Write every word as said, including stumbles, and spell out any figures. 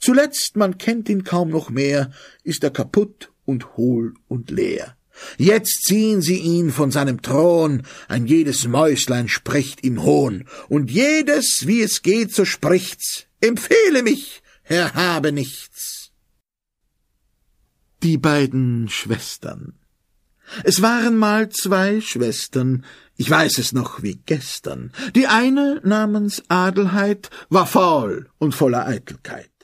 Zuletzt, man kennt ihn kaum noch mehr, ist er kaputt und hohl und leer. Jetzt ziehen sie ihn von seinem Thron, ein jedes Mäuslein spricht ihm Hohn, und jedes, wie es geht, so spricht's, empfehle mich, Herr habe nichts. Die beiden Schwestern. Es waren mal zwei Schwestern, ich weiß es noch wie gestern. Die eine namens Adelheid war faul und voller Eitelkeit.